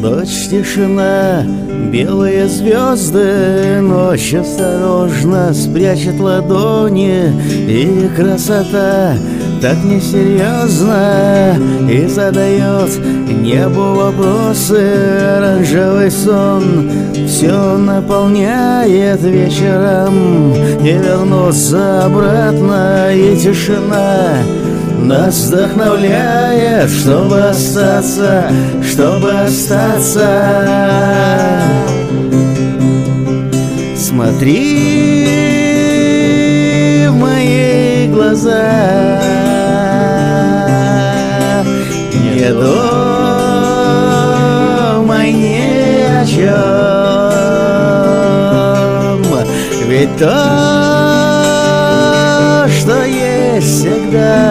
Ночь, тишина, белые звезды, ночь осторожно спрячет ладони, и красота так несерьезно и задает небу вопросы. Оранжевый сон все наполняет вечером, и вернуться обратно, и тишина нас вдохновляет, чтобы остаться, чтобы остаться. Смотри в мои глаза, не думай ни о чем, ведь то, что есть всегда,